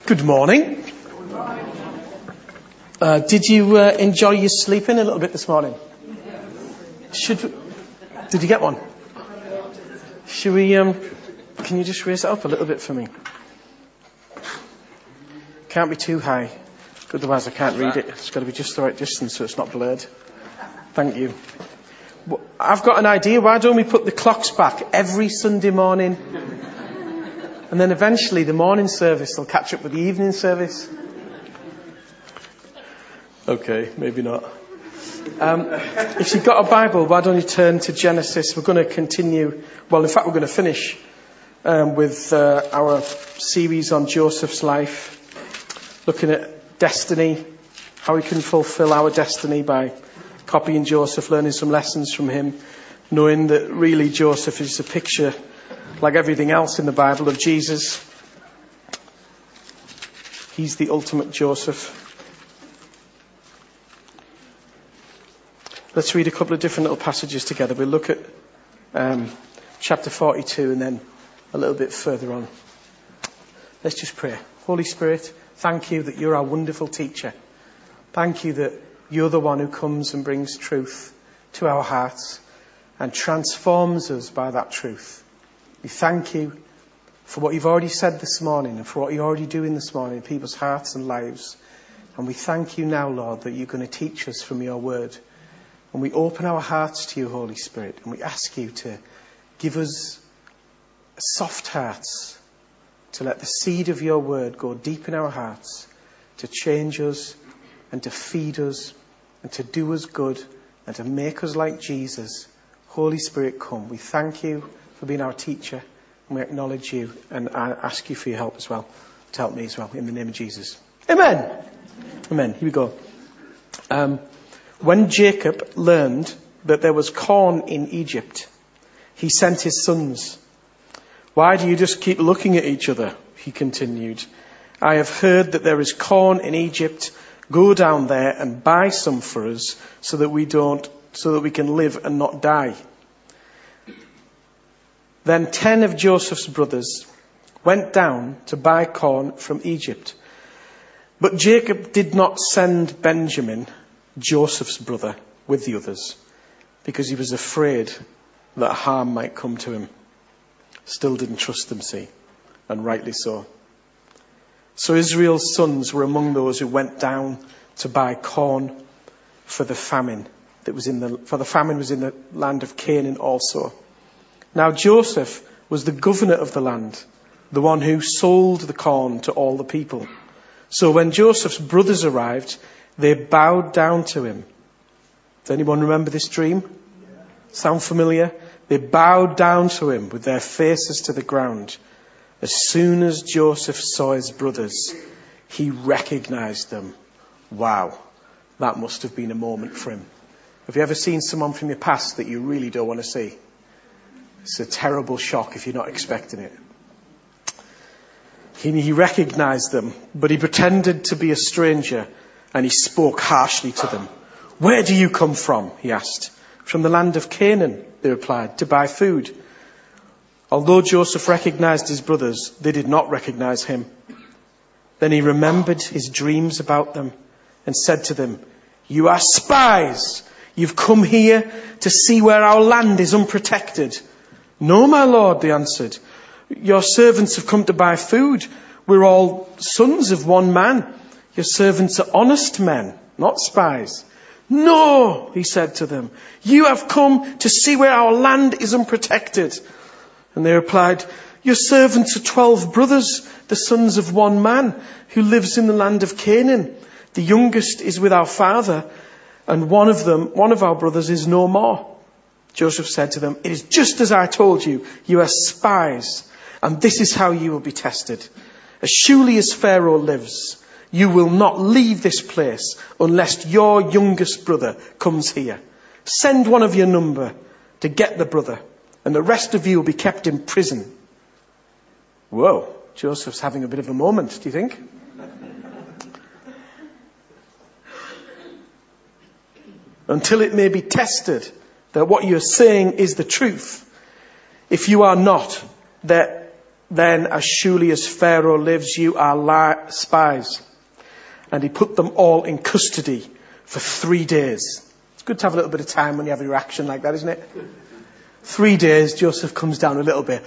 Good morning. Did you enjoy your sleeping a little bit this morning? Did you get one? Should we? Can you just raise it up a little bit for me? Can't be too high, otherwise I can't read it. It's got to be just the right distance so it's not blurred. Thank you. I've got an idea. Why don't we put the clocks back every Sunday morning? And then eventually the morning service will catch up with the evening service. Okay, maybe not. If you've got a Bible, why don't you turn to Genesis? We're going to continue. Well, in fact, we're going to finish with our series on Joseph's life, looking at destiny, how we can fulfill our destiny by copying Joseph, learning some lessons from him, knowing that really Joseph is a picture, like everything else in the Bible, of Jesus. He's the ultimate Joseph. Let's read a couple of different little passages together. We'll look at chapter 42 and then a little bit further on. Let's just pray. Holy Spirit, thank you that you're our wonderful teacher. Thank you that you're the one who comes and brings truth to our hearts and transforms us by that truth. We thank you for what you've already said this morning and for what you're already doing this morning in people's hearts and lives. And we thank you now, Lord, that you're going to teach us from your word. And we open our hearts to you, Holy Spirit, and we ask you to give us soft hearts, to let the seed of your word go deep in our hearts, to change us and to feed us and to do us good and to make us like Jesus. Holy Spirit, come. We thank you for being our teacher, and we acknowledge you, and I ask you for your help as well, to help me as well, in the name of Jesus. Amen. Amen. Here we go. When Jacob learned that there was corn in Egypt, he sent his sons. Why do you just keep looking at each other? He continued. I have heard that there is corn in Egypt. Go down there and buy some for us so that we can live and not die. Then 10 of Joseph's brothers went down to buy corn from Egypt. But Jacob did not send Benjamin, Joseph's brother, with the others, because he was afraid that harm might come to him. Still didn't trust them, see, and rightly so. So Israel's sons were among those who went down to buy corn for the famine for the famine was in the land of Canaan also. Now Joseph was the governor of the land, the one who sold the corn to all the people. So when Joseph's brothers arrived, they bowed down to him. Does anyone remember this dream? Sound familiar? They bowed down to him with their faces to the ground. As soon as Joseph saw his brothers, he recognized them. Wow, that must have been a moment for him. Have you ever seen someone from your past that you really don't want to see? It's a terrible shock if you're not expecting it. He recognized them, but he pretended to be a stranger and he spoke harshly to them. Where do you come from? He asked. From the land of Canaan, they replied, to buy food. Although Joseph recognized his brothers, they did not recognize him. Then he remembered his dreams about them and said to them, you are spies. You've come here to see where our land is unprotected. No, my lord, they answered. Your servants have come to buy food. We're all sons of one man. Your servants are honest men, not spies. No, he said to them. You have come to see where our land is unprotected. And they replied, your servants are 12 brothers, the sons of one man, who lives in the land of Canaan. The youngest is with our father, and one of our brothers is no more. Joseph said to them, it is just as I told you, you are spies, and this is how you will be tested. As surely as Pharaoh lives, you will not leave this place unless your youngest brother comes here. Send one of your number to get the brother, and the rest of you will be kept in prison. Whoa, Joseph's having a bit of a moment, do you think? Until it may be tested that what you're saying is the truth. If you are not, that Then, as surely as Pharaoh lives, you are spies. And he put them all in custody for 3 days. It's good to have a little bit of time when you have a reaction like that, isn't it? 3 days, Joseph comes down a little bit.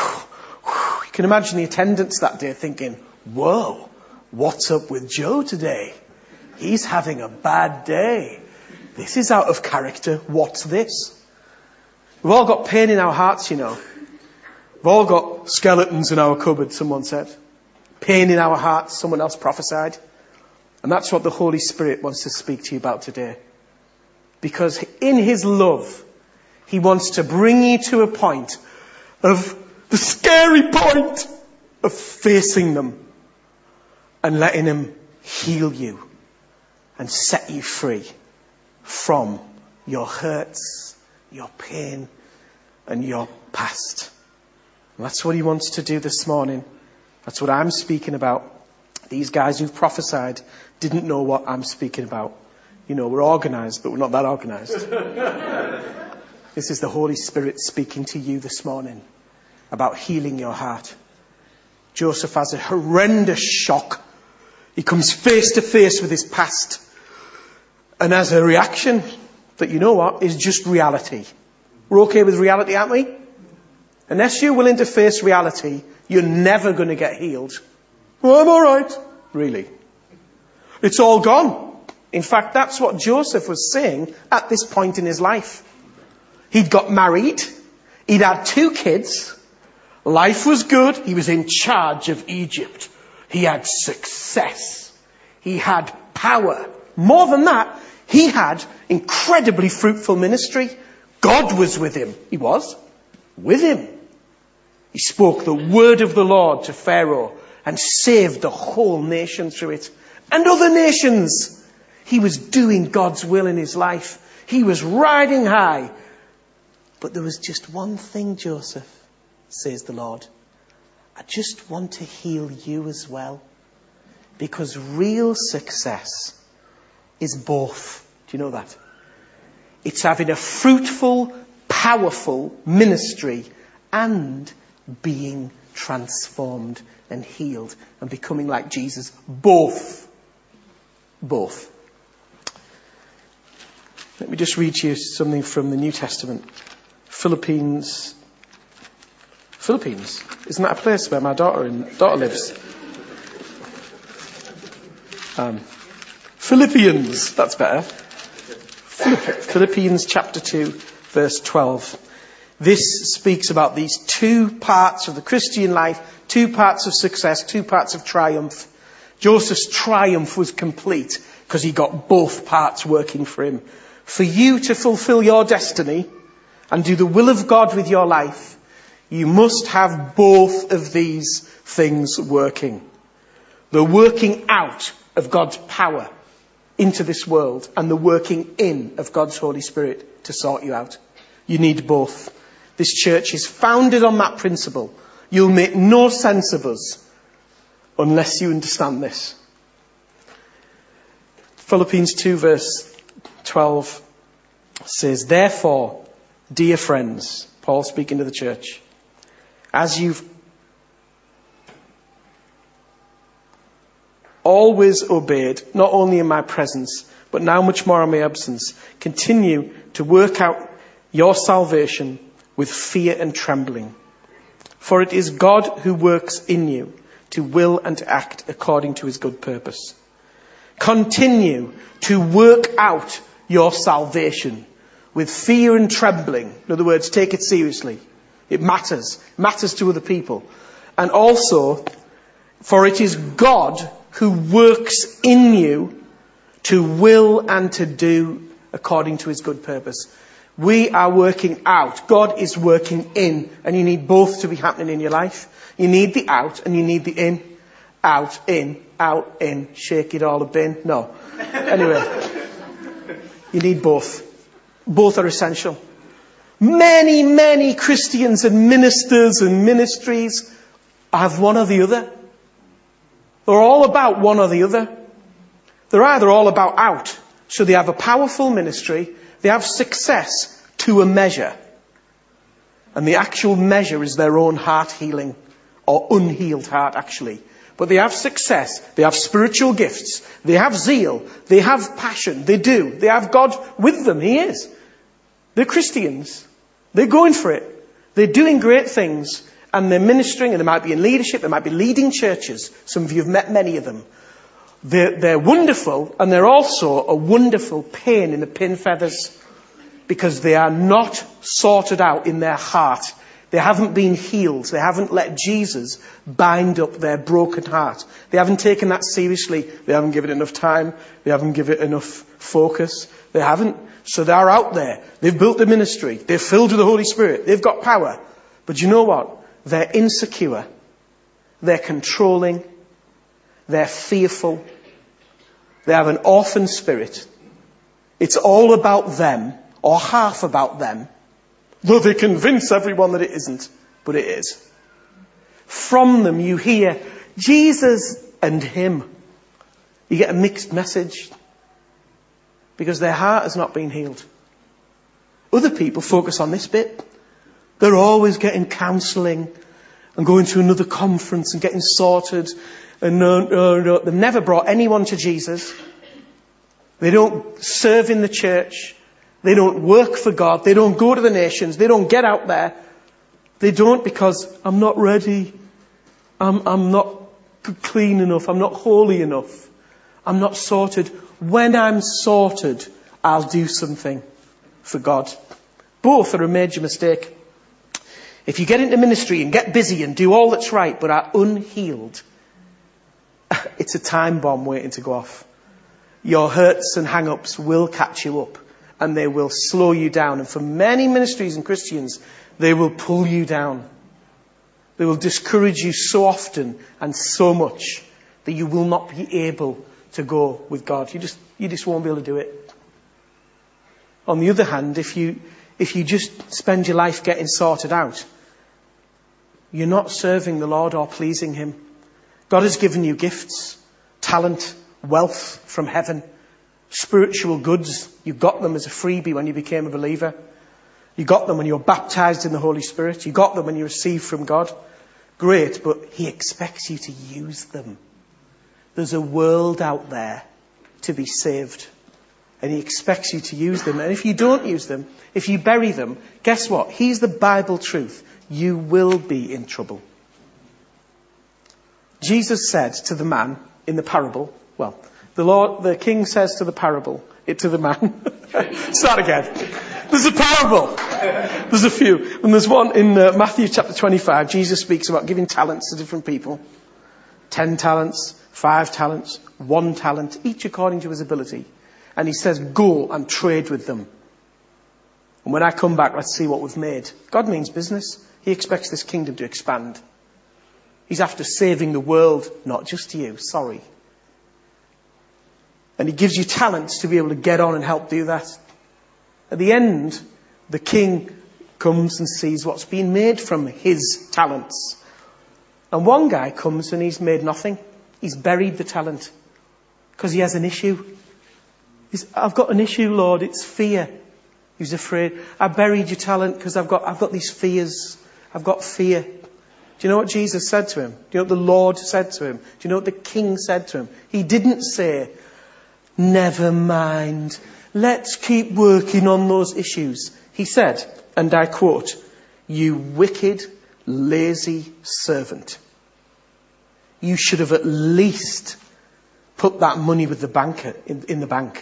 You can imagine the attendants that day thinking, whoa, what's up with Joe today? He's having a bad day. This is out of character. What's this? We've all got pain in our hearts, you know. We've all got skeletons in our cupboard, someone said. Pain in our hearts, someone else prophesied. And that's what the Holy Spirit wants to speak to you about today. Because in his love, he wants to bring you to a point of the scary point of facing them and letting him heal you and set you free from your hurts, your pain, and your past. And that's what he wants to do this morning. That's what I'm speaking about. These guys who've prophesied didn't know what I'm speaking about. You know, we're organised, but we're not that organised. This is the Holy Spirit speaking to you this morning about healing your heart. Joseph has a horrendous shock. He comes face to face with his past. And as a reaction, that you know what, is just reality. We're okay with reality, aren't we? Unless you're willing to face reality, you're never going to get healed. Well, I'm all right. Really? It's all gone. In fact, that's what Joseph was saying at this point in his life. He'd got married. He'd had 2 kids. Life was good. He was in charge of Egypt. He had success. He had power. More than that, he had incredibly fruitful ministry. God was with him. He was with him. He spoke the word of the Lord to Pharaoh and saved the whole nation through it. And other nations. He was doing God's will in his life. He was riding high. But there was just one thing, Joseph, says the Lord. I just want to heal you as well. Because real success is both. Do you know that? It's having a fruitful, powerful ministry and being transformed and healed and becoming like Jesus. Both. Both. Let me just read to you something from the New Testament. Philippines. Isn't that a place where my daughter lives? Philippians. That's better. Philippians chapter 2, verse 12. This speaks about these 2 parts of the Christian life, 2 parts of success, 2 parts of triumph. Joseph's triumph was complete because he got both parts working for him. For you to fulfill your destiny and do the will of God with your life, you must have both of these things working. The working out of God's power into this world and the working in of God's Holy Spirit to sort you out. You need both. This church is founded on that principle. You'll make no sense of us unless you understand this. Philippians 2 verse 12 says, therefore, dear friends, Paul speaking to the church, as you've always obeyed, not only in my presence, but now much more in my absence, continue to work out your salvation with fear and trembling. For it is God who works in you to will and to act according to his good purpose. Continue to work out your salvation with fear and trembling. In other words, take it seriously. It matters. It matters to other people. And also, for it is God who works in you to will and to do according to his good purpose. We are working out. God is working in. And you need both to be happening in your life. You need the out and you need the in. Out, in. Shake it all a bin. No. Anyway. You need both. Both are essential. Many, many Christians and ministers and ministries have one or the other. They're all about one or the other. They're either all about out. So they have a powerful ministry. They have success to a measure. And the actual measure is their own heart healing or unhealed heart, actually. But they have success. They have spiritual gifts. They have zeal. They have passion. They do. They have God with them. He is. They're Christians. They're going for it. They're doing great things. And they're ministering, and they might be in leadership. They might be leading churches. Some of you have met many of them. They're wonderful, and they're also a wonderful pain in the pin feathers, because they are not sorted out in their heart. They haven't been healed. They haven't let Jesus bind up their broken heart. They haven't taken that seriously. They haven't given it enough time. They haven't given it enough focus. They haven't. So they're out there. They've built the ministry. They're filled with the Holy Spirit. They've got power. But you know what? They're insecure. They're controlling. They're fearful. They have an orphan spirit. It's all about them, or half about them, though they convince everyone that it isn't, but it is. From them you hear Jesus and him. You get a mixed message, because their heart has not been healed. Other people focus on this bit. They're always getting counselling and going to another conference and getting sorted. And no. They've never brought anyone to Jesus. They don't serve in the church. They don't work for God. They don't go to the nations. They don't get out there. They don't, because I'm not ready. I'm not clean enough. I'm not holy enough. I'm not sorted. When I'm sorted, I'll do something for God. Both are a major mistake. If you get into ministry and get busy and do all that's right, but are unhealed, it's a time bomb waiting to go off. Your hurts and hang-ups will catch you up, and they will slow you down. And for many ministries and Christians, they will pull you down. They will discourage you so often and so much that you will not be able to go with God. You just won't be able to do it. On the other hand, if you just spend your life getting sorted out, you're not serving the Lord or pleasing him. God has given you gifts, talent, wealth from heaven, spiritual goods. You got them as a freebie when you became a believer. You got them when you were baptized in the Holy Spirit. You got them when you received from God. Great, but he expects you to use them. There's a world out there to be saved, and he expects you to use them. And if you don't use them, if you bury them, guess what? Here's the Bible truth. You will be in trouble. Jesus said to the man in the parable, the king says to the man, start again. There's a parable. There's a few. And there's one in Matthew chapter 25. Jesus speaks about giving talents to different people. 10 talents, 5 talents, 1 talent, each according to his ability. And he says, go and trade with them. And when I come back, let's see what we've made. God means business. He expects this kingdom to expand. He's after saving the world, not just you. Sorry. And he gives you talents to be able to get on and help do that. At the end, the king comes and sees what's been made from his talents. And one guy comes and he's made nothing. He's buried the talent because he has an issue. I've got an issue, Lord. It's fear. He's afraid. I buried your talent because I've got these fears. I've got fear. Do you know what Jesus said to him? Do you know what the Lord said to him? Do you know what the king said to him? He didn't say, never mind. Let's keep working on those issues. He said, and I quote, you wicked, lazy servant. You should have at least put that money with the banker in the bank.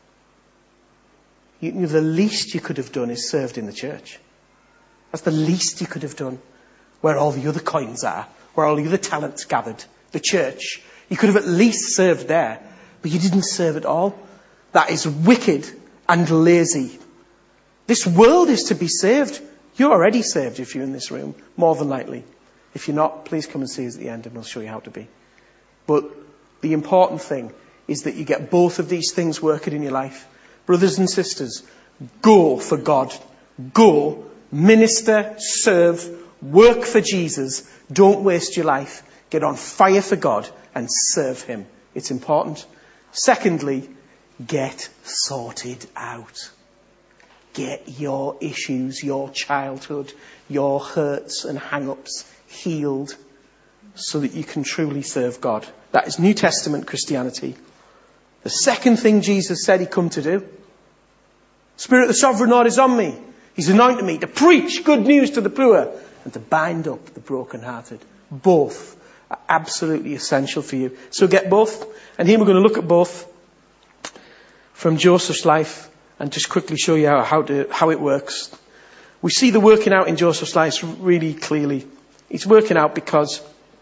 The least you could have done is served in the church. That's the least you could have done. Where all the other coins are, where all the other talents gathered, the church. You could have at least served there, but you didn't serve at all. That is wicked and lazy. This world is to be saved. You're already saved if you're in this room, more than likely. If you're not, please come and see us at the end and we'll show you how to be. But the important thing is that you get both of these things working in your life. Brothers and sisters, go for God. Go, minister, serve, work for Jesus. Don't waste your life. Get on fire for God and serve him. It's important. Secondly, get sorted out. Get your issues, your childhood, your hurts and hang-ups healed. so that you can truly serve God. That is New Testament Christianity. The second thing Jesus said he come to do. Spirit of the Sovereign Lord is on me. He's anointed me to preach good news to the poor and to bind up the brokenhearted. Both are absolutely essential for you. So get both. And here we're going to look at both from Joseph's life and just quickly show you how it works. We see the working out in Joseph's life really clearly. It's working out because,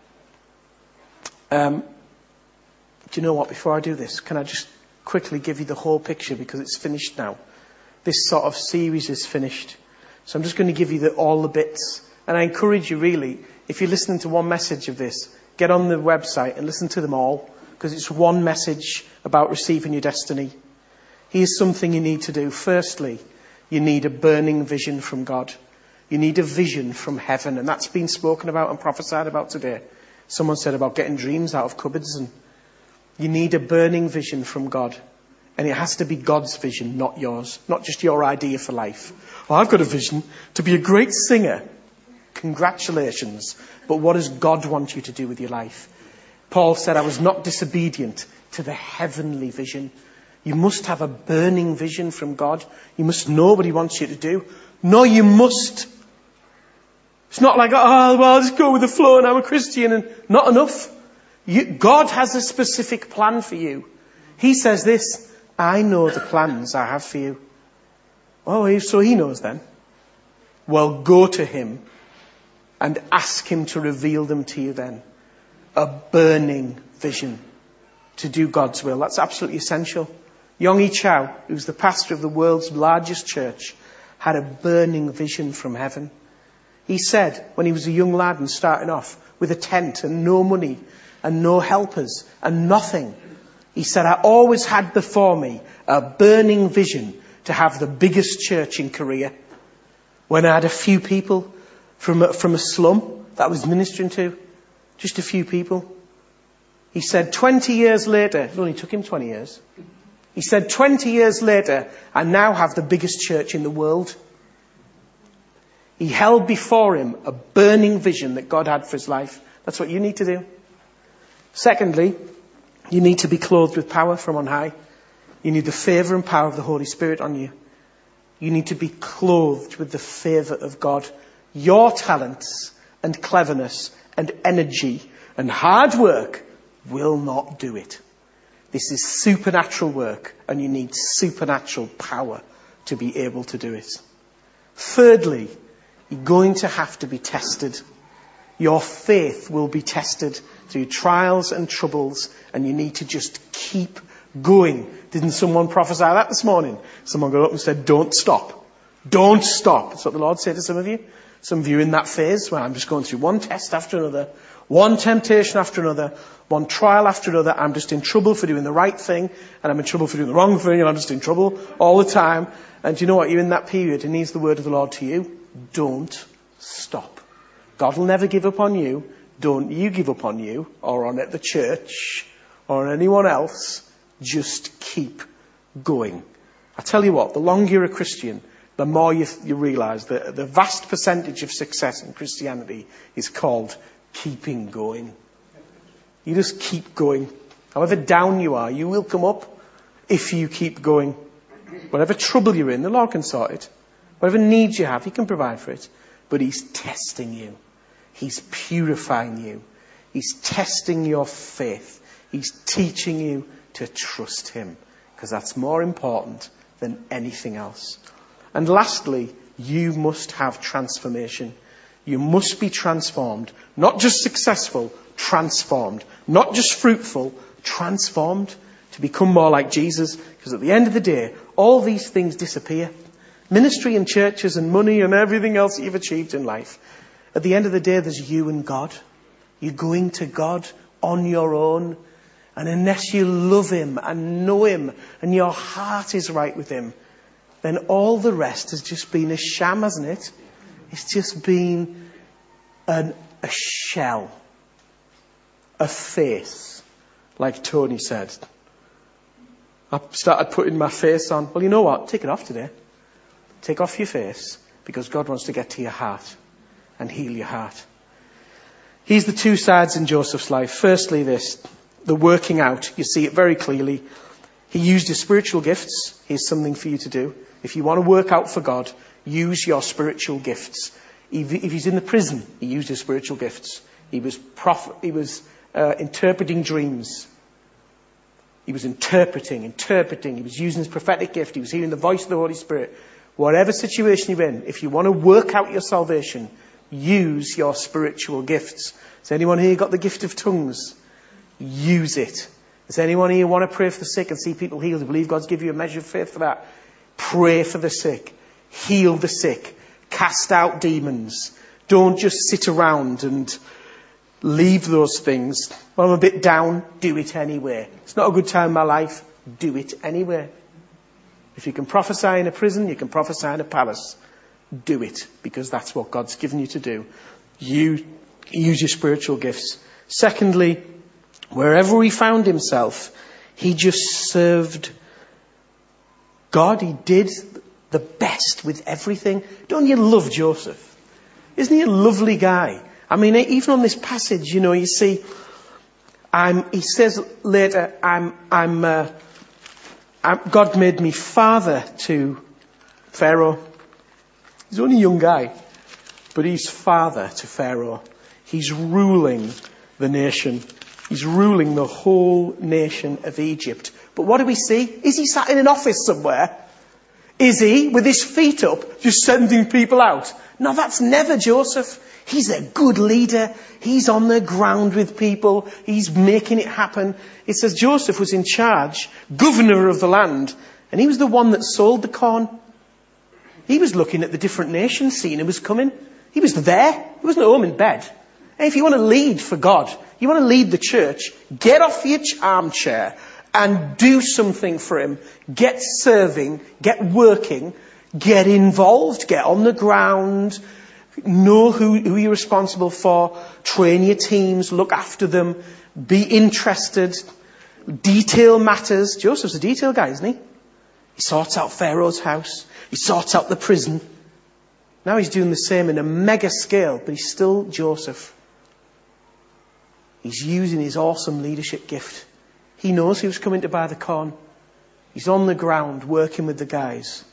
do you know what? Before I do this, can I just quickly give you the whole picture because it's finished now. This sort of series is finished. So I'm just going to give you all the bits. And I encourage you really, if you're listening to one message of this, get on the website and listen to them all, because it's one message about receiving your destiny. Here's something you need to do. Firstly, you need a burning vision from God. You need a vision from heaven, and that's been spoken about and prophesied about today. Someone said about getting dreams out of cupboards, and you need a burning vision from God. And it has to be God's vision, not yours. Not just your idea for life. Well, I've got a vision to be a great singer. Congratulations. But what does God want you to do with your life? Paul said, I was not disobedient to the heavenly vision. You must have a burning vision from God. You must know what he wants you to do. No, you must. It's not like, oh, well, I'll just go with the flow and I'm a Christian, and not enough. God has a specific plan for you. He says this, I know the plans I have for you. Oh, so he knows then. Well, go to him and ask him to reveal them to you then. A burning vision to do God's will. That's absolutely essential. Yonggi Cho, who's the pastor of the world's largest church, had a burning vision from heaven. He said when he was a young lad and starting off with a tent and no money and no helpers and nothing, he said, I always had before me a burning vision to have the biggest church in Korea. When I had a few people from a slum that I was ministering to, just a few people. He said 20 years later, it only took him 20 years. He said 20 years later, I now have the biggest church in the world. He held before him a burning vision that God had for his life. That's what you need to do. Secondly, you need to be clothed with power from on high. You need the favour and power of the Holy Spirit on you. You need to be clothed with the favour of God. Your talents and cleverness and energy and hard work will not do it. This is supernatural work, and you need supernatural power to be able to do it. Thirdly, you're going to have to be tested. Your faith will be tested through trials and troubles, and you need to just keep going. Didn't someone prophesy that this morning? Someone got up and said, don't stop. Don't stop. That's what the Lord said to some of you. Some of you in that phase where I'm just going through one test after another, one temptation after another, one trial after another. I'm just in trouble for doing the right thing, and I'm in trouble for doing the wrong thing, and I'm just in trouble all the time. And you know what? You're in that period, and here's the word of the Lord to you. Don't stop. God will never give up on you. Don't you give up on you, or on at the church, or on anyone else. Just keep going. I tell you what, the longer you're a Christian, the more you realise that the vast percentage of success in Christianity is called keeping going. You just keep going. However down you are, you will come up if you keep going. Whatever trouble you're in, the Lord can sort it. Whatever needs you have, he can provide for it. But he's testing you. He's purifying you. He's testing your faith. He's teaching you to trust him, because that's more important than anything else. And lastly, you must have transformation. You must be transformed. Not just successful, transformed. Not just fruitful, transformed to become more like Jesus. Because at the end of the day, all these things disappear. Ministry and churches and money and everything else that you've achieved in life. At the end of the day, there's you and God. You're going to God on your own. And unless you love him and know him and your heart is right with him, then all the rest has just been a sham, hasn't it? It's just been a shell, a face, like Tony said. I started putting my face on. Well, you know what? Take it off today. Take off your face, because God wants to get to your heart and heal your heart. Here's the two sides in Joseph's life. Firstly, the working out. You see it very clearly. He used his spiritual gifts. Here's something for you to do. If you want to work out for God, use your spiritual gifts. If he's in the prison, he used his spiritual gifts. He was interpreting dreams. He was interpreting. He was using his prophetic gift. He was hearing the voice of the Holy Spirit. Whatever situation you're in, if you want to work out your salvation, use your spiritual gifts. Has anyone here got the gift of tongues? Use it. Does anyone here want to pray for the sick and see people healed? I believe God's given you a measure of faith for that. Pray for the sick. Heal the sick. Cast out demons. Don't just sit around and leave those things. Well, I'm a bit down. Do it anyway. It's not a good time in my life. Do it anyway. If you can prophesy in a prison, you can prophesy in a palace. Do it, because that's what God's given you to do. You use your spiritual gifts. Secondly, wherever he found himself, he just served God. He did the best with everything. Don't you love Joseph? Isn't he a lovely guy? I mean, even on this passage, you see, he says later, God made me father to Pharaoh. He's only a young guy, but he's father to Pharaoh. He's ruling the nation. He's ruling the whole nation of Egypt. But what do we see? Is he sat in an office somewhere? Is he, with his feet up, just sending people out? No, that's never Joseph. He's a good leader. He's on the ground with people. He's making it happen. It says Joseph was in charge, governor of the land, and he was the one that sold the corn. He was looking at the different nations, seeing who was coming. He was there. He wasn't at home in bed. Hey, if you want to lead for God, you want to lead the church, get off your armchair and do something for him. Get serving, get working, get involved, get on the ground, know who you're responsible for, train your teams, look after them, be interested, detail matters. Joseph's a detail guy, isn't he? He sorts out Pharaoh's house. He sorts out the prison. Now he's doing the same in a mega scale, but he's still Joseph. He's using his awesome leadership gift. He knows he was coming to buy the corn. He's on the ground working with the guys.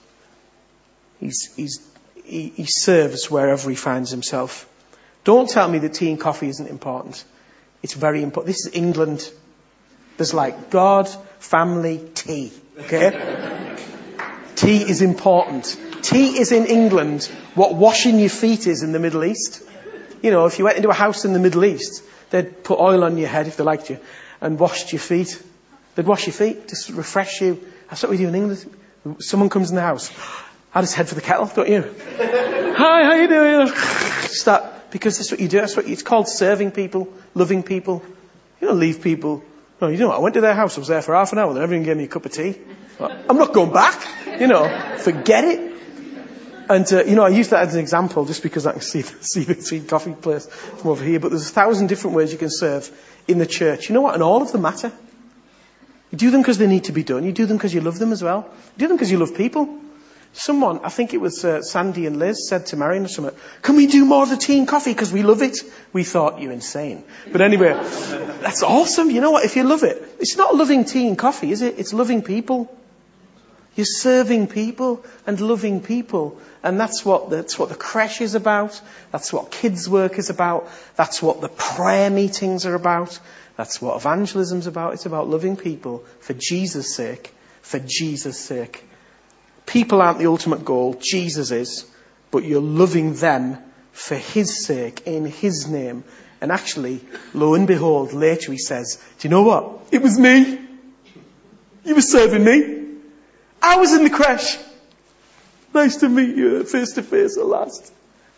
He serves wherever he finds himself. Don't tell me that tea and coffee isn't important. It's very important. This is England. There's like God, family, tea. Okay? Tea is important. Tea is in England what washing your feet is in the Middle East. If you went into a house in the Middle East, they'd put oil on your head if they liked you and washed your feet. They'd wash your feet, just refresh you. That's what we do in England. Someone comes in the house. I just head for the kettle, don't you? Hi, how you doing? Because that's what you do. It's called serving people, loving people. You don't leave people. No, you know what? I went to their house. I was there for half an hour. They never even gave me a cup of tea. I'm not going back. Forget it. And, I use that as an example just because I can see the tea coffee place from over here. But there's 1,000 different ways you can serve in the church. You know what? And all of them matter. You do them because they need to be done. You do them because you love them as well. You do them because you love people. Someone, I think it was Sandy and Liz, said to Marion or something, can we do more of the tea and coffee because we love it? We thought, you're insane. But anyway, that's awesome. You know what? If you love it, it's not loving tea and coffee, is it? It's loving people. You're serving people and loving people. And that's what the creche is about. That's what kids' work is about. That's what the prayer meetings are about. That's what evangelism's about. It's about loving people for Jesus' sake. For Jesus' sake. People aren't the ultimate goal. Jesus is. But you're loving them for his sake, in his name. And actually, lo and behold, later he says, do you know what? It was me. You were serving me. I was in the creche. Nice to meet you face to face at last.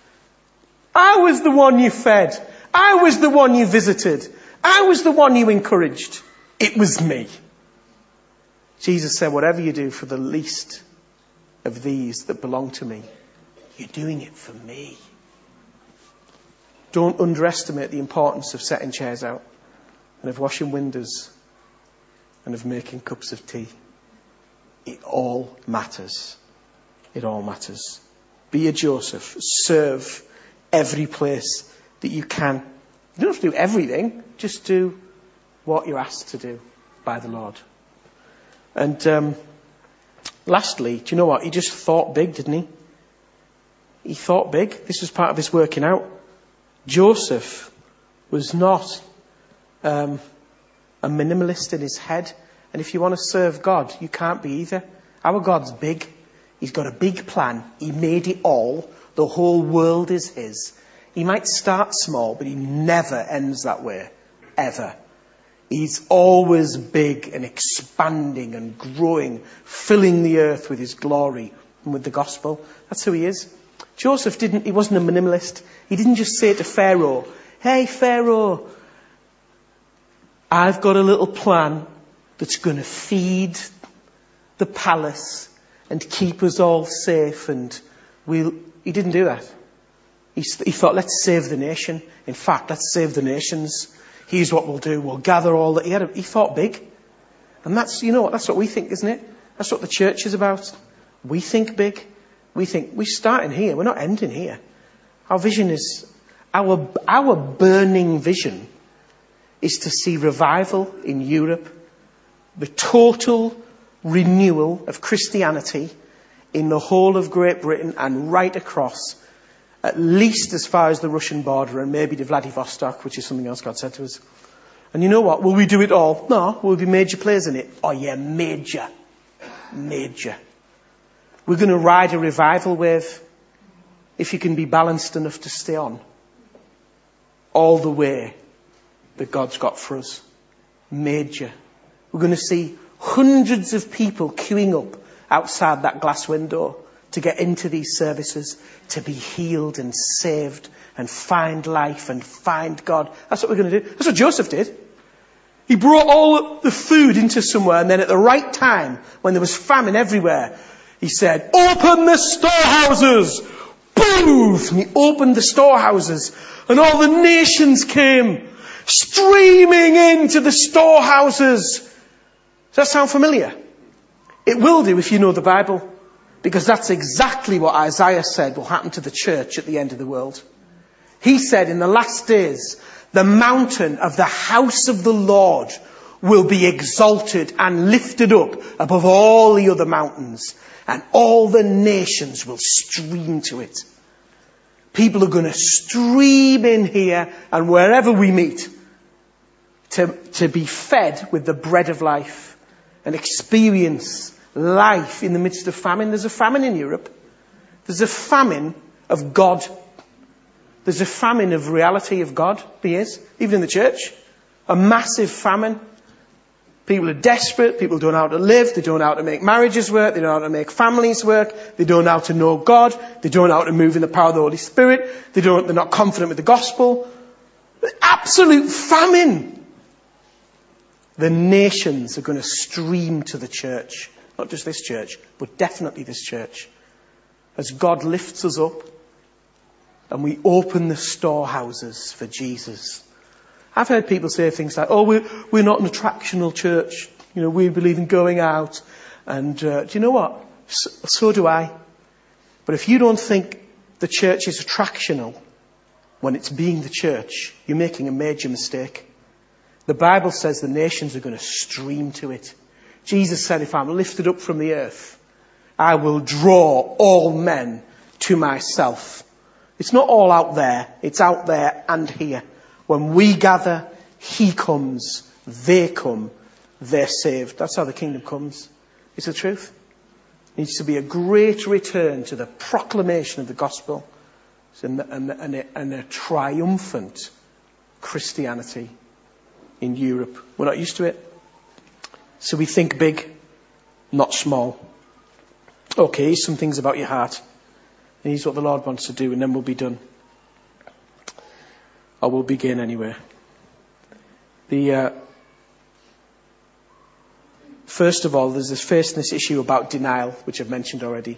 I was the one you fed. I was the one you visited. I was the one you encouraged. It was me. Jesus said, whatever you do for the least of these that belong to me, you're doing it for me. Don't underestimate the importance of setting chairs out and of washing windows and of making cups of tea. It all matters. It all matters. Be a Joseph. Serve every place that you can. You don't have to do everything. Just do what you're asked to do by the Lord. And lastly, do you know what? He just thought big, didn't he? He thought big. This was part of his working out. Joseph was not a minimalist in his head. And if you want to serve God, you can't be either. Our God's big. He's got a big plan. He made it all. The whole world is his. He might start small, but he never ends that way. Ever. He's always big and expanding and growing, filling the earth with his glory and with the gospel. That's who he is. Joseph he wasn't a minimalist. He didn't just say to Pharaoh, "Hey Pharaoh, I've got a little plan that's going to feed the palace and keep us all safe." And he didn't do that. He thought, let's save the nation. In fact, let's save the nations. Here's what we'll do. We'll gather all that. He thought big. And that's what we think, isn't it? That's what the church is about. We think big. We think we're starting here. We're not ending here. Our vision is, our burning vision is to see revival in Europe, the total renewal of Christianity in the whole of Great Britain and right across, at least as far as the Russian border and maybe to Vladivostok, which is something else God said to us. And you know what? Will we do it all? No. Will we be major players in it? Oh yeah, major. Major. We're going to ride a revival wave if you can be balanced enough to stay on all the way that God's got for us. Major. We're going to see hundreds of people queuing up outside that glass window to get into these services, to be healed and saved and find life and find God. That's what we're going to do. That's what Joseph did. He brought all the food into somewhere, and then at the right time, when there was famine everywhere, he said, "Open the storehouses!" Boom! And he opened the storehouses, and all the nations came streaming into the storehouses. Does that sound familiar? It will do if you know the Bible. Because that's exactly what Isaiah said will happen to the church at the end of the world. He said in the last days, the mountain of the house of the Lord will be exalted and lifted up above all the other mountains, and all the nations will stream to it. People are going to stream in here and wherever we meet to be fed with the bread of life and experience life in the midst of famine. There's a famine in Europe. There's a famine of God. There's a famine of reality of God. There is. Even in the church. A massive famine. People are desperate. People don't know how to live. They don't know how to make marriages work. They don't know how to make families work. They don't know how to know God. They don't know how to move in the power of the Holy Spirit. They're not confident with the gospel. Absolute famine. The nations are going to stream to the church. Not just this church, but definitely this church. As God lifts us up and we open the storehouses for Jesus. I've heard people say things like, "Oh, we're not an attractional church. We believe in going out." And do you know what? So do I. But if you don't think the church is attractional when it's being the church, you're making a major mistake. The Bible says the nations are going to stream to it. Jesus said, "If I'm lifted up from the earth, I will draw all men to myself." It's not all out there. It's out there and here. When we gather, he comes, they come, they're saved. That's how the kingdom comes. It's the truth. It needs to be a great return to the proclamation of the gospel and a triumphant Christianity in Europe. We're not used to it. So we think big, not small. Okay, here's some things about your heart. And here's what the Lord wants to do, and then we'll be done. Or we'll begin anyway. First of all, there's this issue about denial, which I've mentioned already.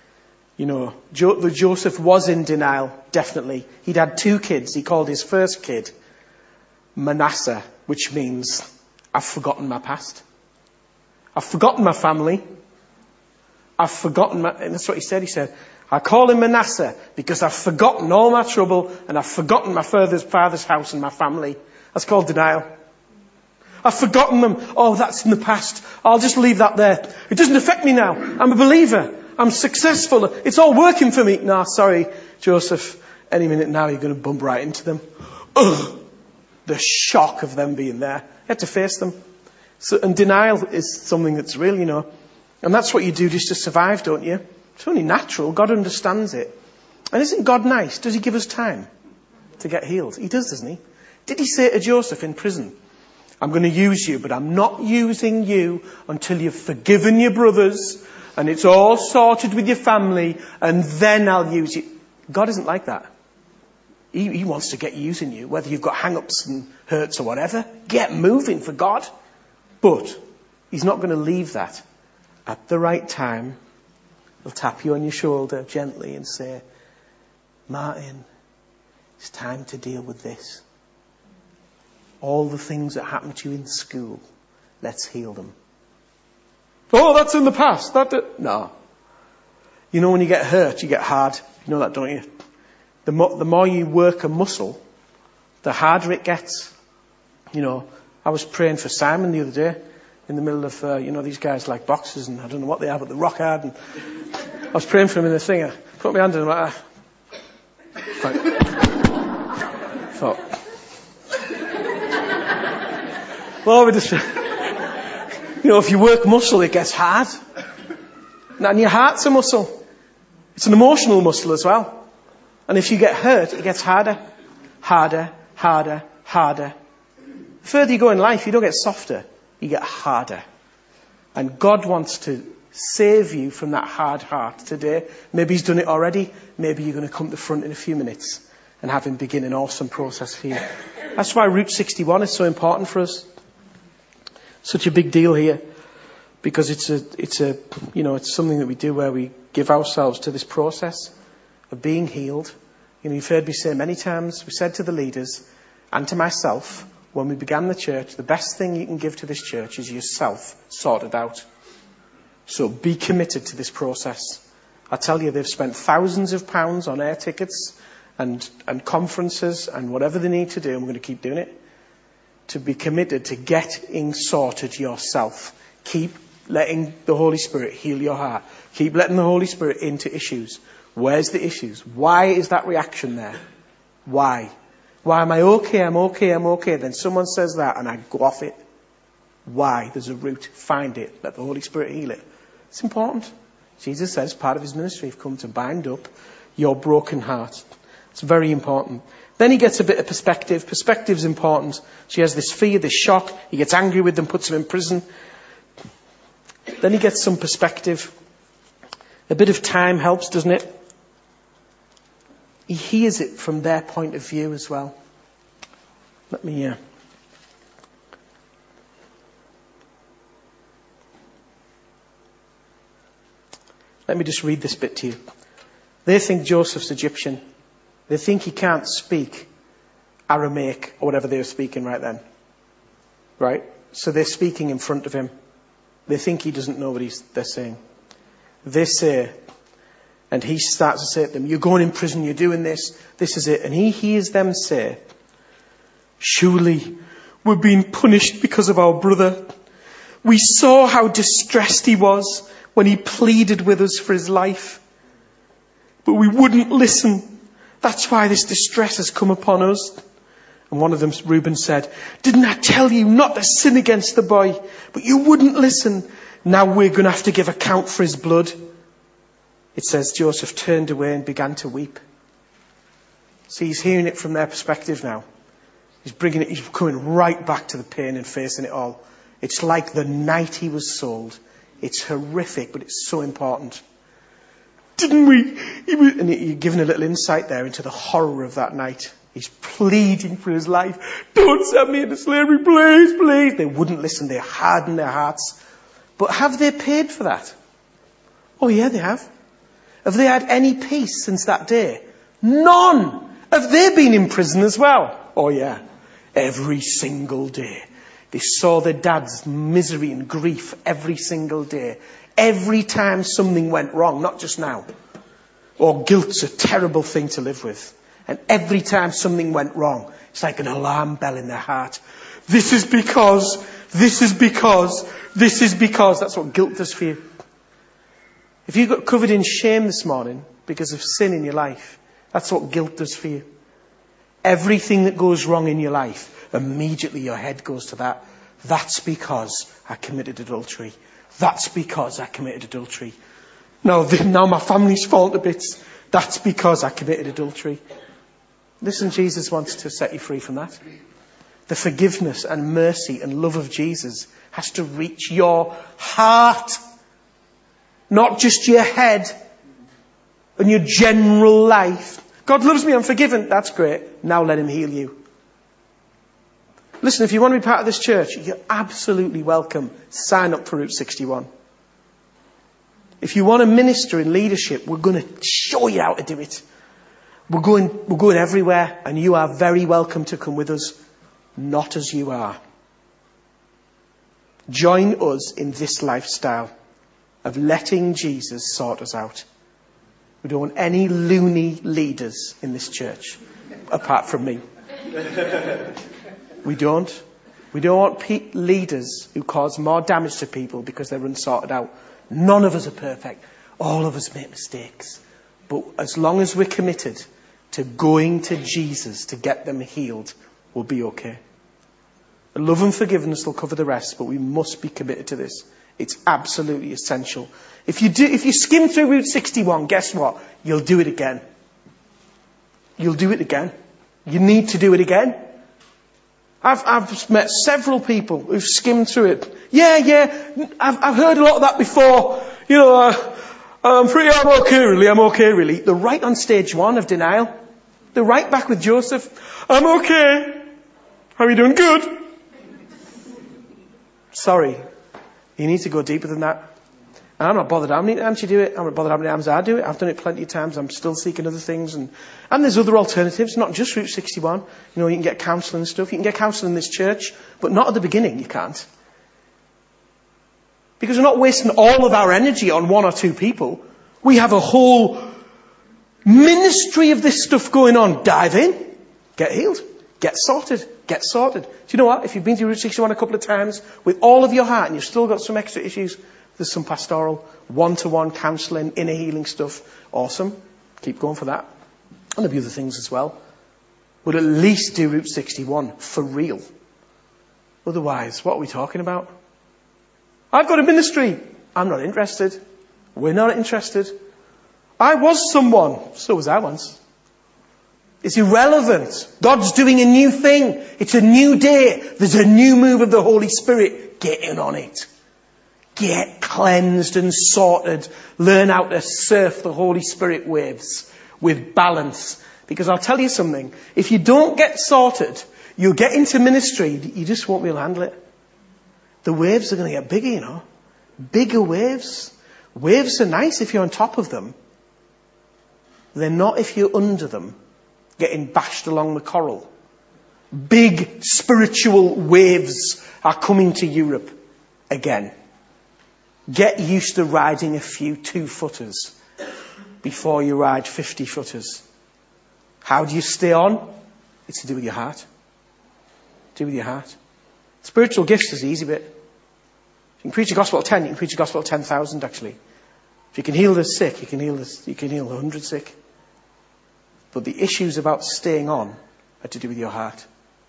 Joseph was in denial, definitely. He'd had 2 kids. He called his first kid Manasseh, which means, I've forgotten my past. I've forgotten my family. I've forgotten and that's what he said. He said, I call him Manasseh because I've forgotten all my trouble and I've forgotten my father's house and my family. That's called denial. I've forgotten them. Oh, that's in the past. I'll just leave that there. It doesn't affect me now. I'm a believer. I'm successful. It's all working for me. No, sorry, Joseph. Any minute now you're going to bump right into them. Ugh. The shock of them being there. You have to face them. And denial is something that's real, And that's what you do just to survive, don't you? It's only natural. God understands it. And isn't God nice? Does he give us time to get healed? He does, doesn't he? Did he say to Joseph in prison, I'm going to use you, but I'm not using you until you've forgiven your brothers and it's all sorted with your family, and then I'll use you. God isn't like that. He wants to get using you, whether you've got hang-ups and hurts or whatever. Get moving for God. But he's not going to leave that. At the right time, he'll tap you on your shoulder gently and say, Martin, it's time to deal with this. All the things that happened to you in school, let's heal them. Oh, that's in the past. No. When you get hurt, you get hard. You know that, don't you? The more you work a muscle, the harder it gets. I was praying for Simon the other day in the middle of, these guys like boxers and I don't know what they are, but they're rock hard. And I was praying for him in the thing. I put my hand in him like that. Thought, Lord, if you work muscle, it gets hard. And your heart's a muscle. It's an emotional muscle as well. And if you get hurt, it gets harder. Harder, harder, harder. The further you go in life, you don't get softer. You get harder. And God wants to save you from that hard heart today. Maybe he's done it already. Maybe you're going to come to the front in a few minutes and have him begin an awesome process for you. That's why Route 61 is so important for us. Such a big deal here. Because it's something that we do where we give ourselves to this process of being healed. You've heard me say many times, we said to the leaders and to myself when we began the church, the best thing you can give to this church is yourself sorted out. So be committed to this process. I tell you, they've spent thousands of pounds on air tickets and conferences and whatever they need to do, and we're going to keep doing it, to be committed to getting sorted yourself. Keep letting the Holy Spirit heal your heart. Keep letting the Holy Spirit into issues. Where's the issues? Why is that reaction there? Why? Why am I okay? I'm okay. I'm okay. Then someone says that and I go off it. Why? There's a root. Find it. Let the Holy Spirit heal it. It's important. Jesus says part of his ministry, I've come to bind up your broken heart. It's very important. Then he gets a bit of perspective. Perspective's important. She has this fear, this shock. He gets angry with them, puts them in prison. Then he gets some perspective. A bit of time helps, doesn't it? He hears it from their point of view as well. Let me just read this bit to you. They think Joseph's Egyptian. They think he can't speak Aramaic or whatever they were speaking right then. Right? So they're speaking in front of him. They think he doesn't know what they're saying. They say, and he starts to say to them, you're going in prison, you're doing this is it. And he hears them say, surely we're being punished because of our brother. We saw how distressed he was when he pleaded with us for his life. But we wouldn't listen. That's why this distress has come upon us. And one of them, Reuben, said, didn't I tell you not to sin against the boy? But you wouldn't listen. Now we're going to have to give account for his blood. It says Joseph turned away and began to weep. See, he's hearing it from their perspective now. He's coming right back to the pain and facing it all. It's like the night he was sold. It's horrific, but it's so important. Didn't we? And you're given a little insight there into the horror of that night. He's pleading for his life. Don't send me into slavery, please, please. They wouldn't listen. They hardened their hearts. But have they paid for that? Oh yeah, they have. Have they had any peace since that day? None. Have they been in prison as well? Oh yeah. Every single day. They saw their dad's misery and grief every single day. Every time something went wrong, not just now. Or guilt's a terrible thing to live with. And every time something went wrong, it's like an alarm bell in their heart. This is because. That's what guilt does for you. If you got covered in shame this morning because of sin in your life, that's what guilt does for you. Everything that goes wrong in your life, immediately your head goes to that. That's because I committed adultery. That's because I committed adultery. Now my family's fallen to bits. That's because I committed adultery. Listen, Jesus wants to set you free from that. The forgiveness and mercy and love of Jesus has to reach your heart. Not just your head and your general life. God loves me, I'm forgiven. That's great. Now let him heal you. Listen, if you want to be part of this church, you're absolutely welcome. Sign up for Route 61. If you want to minister in leadership, we're going to show you how to do it. We're going everywhere, and you are very welcome to come with us, not as you are. Join us in this lifestyle of letting Jesus sort us out. We don't want any loony leaders in this church, apart from me. We don't. We don't want leaders who cause more damage to people because they're unsorted out. None of us are perfect. All of us make mistakes. But as long as we're committed to going to Jesus to get them healed, we'll be okay. Love and forgiveness will cover the rest, but we must be committed to this. It's absolutely essential. If you skim through Route 61, guess what? You'll do it again. You'll do it again. You need to do it again. I've met several people who've skimmed through it. Yeah, I've heard a lot of that before. I'm okay really. They're right on stage 1 of denial. They're right back with Joseph. I'm okay. How are you doing? Good. Sorry. You need to go deeper than that. And I'm not bothered how many times you do it. I'm not bothered how many times I do it. I've done it plenty of times. I'm still seeking other things. And there's other alternatives, not just Route 61. You can get counselling and stuff. You can get counselling in this church, but not at the beginning. You can't. Because we're not wasting all of our energy on 1 or 2 people. We have a whole ministry of this stuff going on. Dive in. Get healed. Get sorted. Get sorted. Do you know what? If you've been to Route 61 a couple of times with all of your heart and you've still got some extra issues, there's some pastoral, one-to-one counselling, inner healing stuff. Awesome. Keep going for that. And there'll be other things as well. But at least do Route 61 for real. Otherwise, what are we talking about? I've got a ministry. I'm not interested. We're not interested. I was someone. So was I once. It's irrelevant. God's doing a new thing. It's a new day. There's a new move of the Holy Spirit. Get in on it. Get cleansed and sorted. Learn how to surf the Holy Spirit waves with balance. Because I'll tell you something. If you don't get sorted, you'll get into ministry. You just won't be able to handle it. The waves are going to get bigger, Bigger waves. Waves are nice if you're on top of them. They're not if you're under them, getting bashed along the coral. Big spiritual waves are coming to Europe again. Get used to riding a few 2-footers before you ride 50-footers. How do you stay on? It's to do with your heart. Do with your heart. Spiritual gifts is the easy bit. If you can preach the gospel at 10, you can preach the gospel at 10,000 actually. If you can heal the sick, you can heal 100 sick. But the issues about staying on are to do with your heart.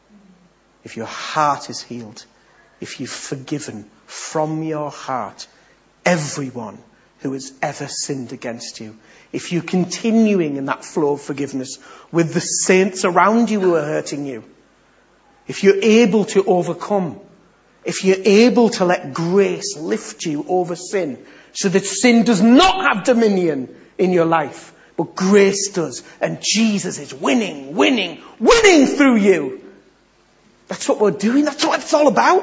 If your heart is healed, if you've forgiven from your heart everyone who has ever sinned against you, if you're continuing in that flow of forgiveness with the saints around you who are hurting you, if you're able to overcome, if you're able to let grace lift you over sin so that sin does not have dominion in your life, but grace does, and Jesus is winning through you. That's what we're doing. That's what it's all about.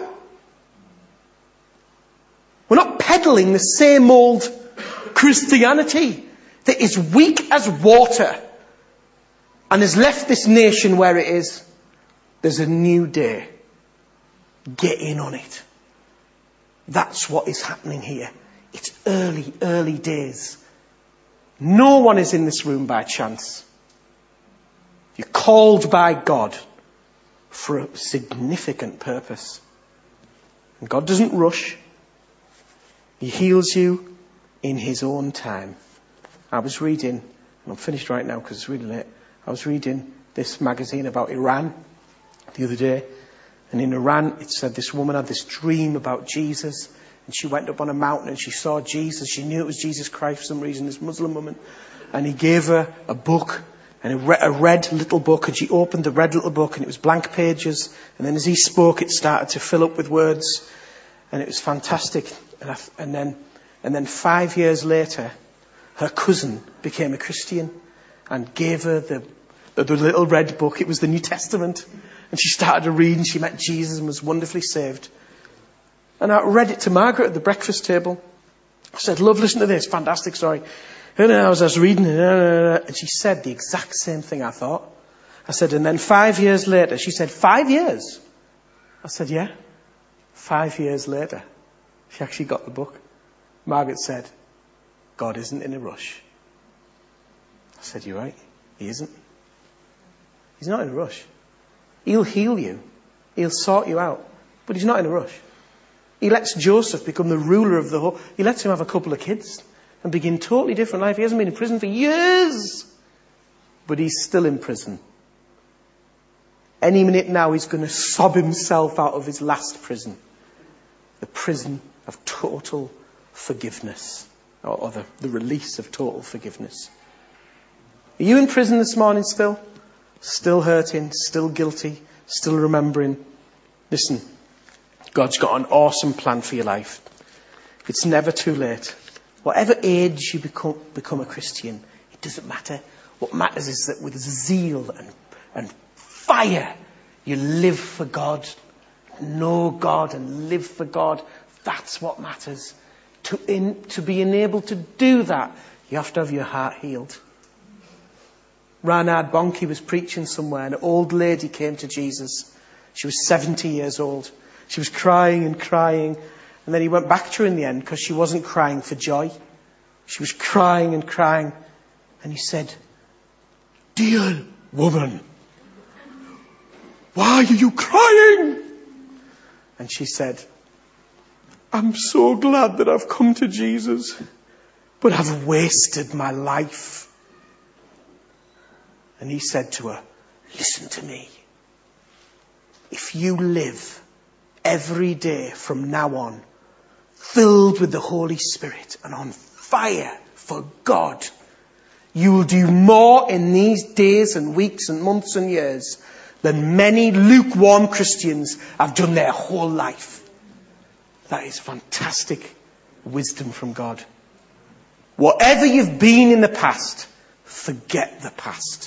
We're not peddling the same old Christianity that is weak as water and has left this nation where it is. There's a new day. Get in on it. That's what is happening here. It's early days. No one is in this room by chance. You're called by God for a significant purpose. And God doesn't rush. He heals you in his own time. I was reading, and I'm finished right now because it's really late. I was reading this magazine about Iran the other day. And in Iran, it said this woman had this dream about Jesus. And she went up on a mountain and she saw Jesus. She knew it was Jesus Christ for some reason, this Muslim woman. And he gave her a book, and a red little book. And she opened the red little book and it was blank pages. And then as he spoke, it started to fill up with words. And it was fantastic. And then 5 years later, her cousin became a Christian and gave her the little red book. It was the New Testament. And she started to read and she met Jesus and was wonderfully saved. And I read it to Margaret at the breakfast table. I said, love, listen to this. Fantastic story. And I was reading and she said the exact same thing I thought. I said, and then 5 years later, she said, 5 years? I said, yeah. 5 years later, she actually got the book. Margaret said, God isn't in a rush. I said, you're right. He isn't. He's not in a rush. He'll heal you. He'll sort you out. But he's not in a rush. He lets Joseph become the ruler of the whole. He lets him have a couple of kids and begin a totally different life. He hasn't been in prison for years. But he's still in prison. Any minute now he's going to sob himself out of his last prison. The prison of total forgiveness. Or the release of total forgiveness. Are you in prison this morning still? Still hurting, still guilty, still remembering? Listen, God's got an awesome plan for your life. It's never too late. Whatever age you become a Christian, it doesn't matter. What matters is that with zeal and fire, you live for God. Know God and live for God. That's what matters. To be enabled to do that, you have to have your heart healed. Reinhard Bonnke was preaching somewhere and an old lady came to Jesus. She was 70 years old. She was crying and crying. And then he went back to her in the end because she wasn't crying for joy. She was crying and crying. And he said, dear woman, why are you crying? And she said, I'm so glad that I've come to Jesus, but I've wasted my life. And he said to her, listen to me. If you live every day from now on, filled with the Holy Spirit and on fire for God, you will do more in these days and weeks and months and years than many lukewarm Christians have done their whole life. That is fantastic wisdom from God. Whatever you've been in the past, forget the past.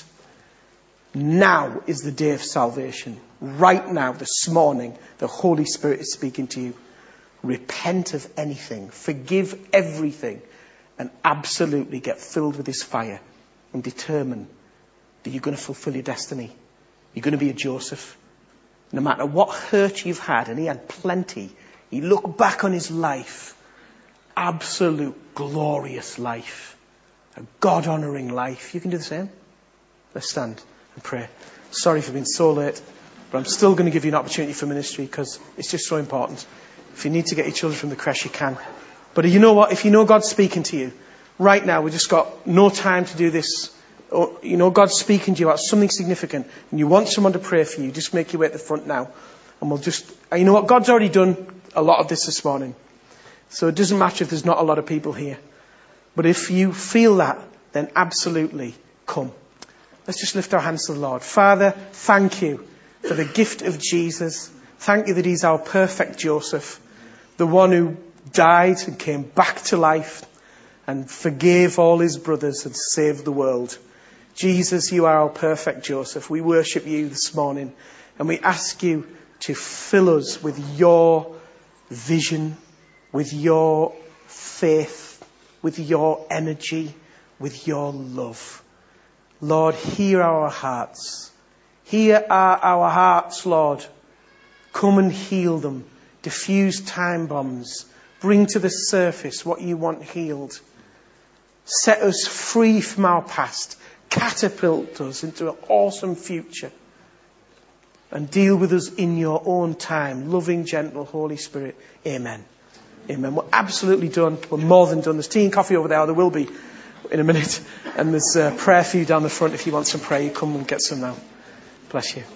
Now is the day of salvation. Right now, this morning, the Holy Spirit is speaking to you. Repent of anything. Forgive everything. And absolutely get filled with His fire. And determine that you're going to fulfill your destiny. You're going to be a Joseph. No matter what hurt you've had, and he had plenty, he looked back on his life. Absolute glorious life. A God-honouring life. You can do the same. Let's stand and pray. Sorry for being so late, but I'm still going to give you an opportunity for ministry because it's just so important. If you need to get your children from the creche, you can. But you know what? If you know God's speaking to you, right now, we've just got no time to do this. Or, you know God's speaking to you about something significant and you want someone to pray for you, just make your way at the front now. And we'll just, you know what? God's already done a lot of this morning. So it doesn't matter if there's not a lot of people here. But if you feel that, then absolutely come. Let's just lift our hands to the Lord. Father, thank you for the gift of Jesus. Thank you that He's our perfect Joseph. The one who died and came back to life and forgave all his brothers and saved the world. Jesus, you are our perfect Joseph. We worship you this morning and we ask you to fill us with your vision, with your faith, with your energy, with your love. Lord, hear our hearts. Here are our hearts, Lord. Come and heal them. Diffuse time bombs. Bring to the surface what you want healed. Set us free from our past. Catapult us into an awesome future. And deal with us in your own time. Loving, gentle, Holy Spirit. Amen. Amen. We're absolutely done. We're more than done. There's tea and coffee over there. There will be in a minute. And there's prayer for you down the front. If you want some prayer, you come and get some now. Bless you.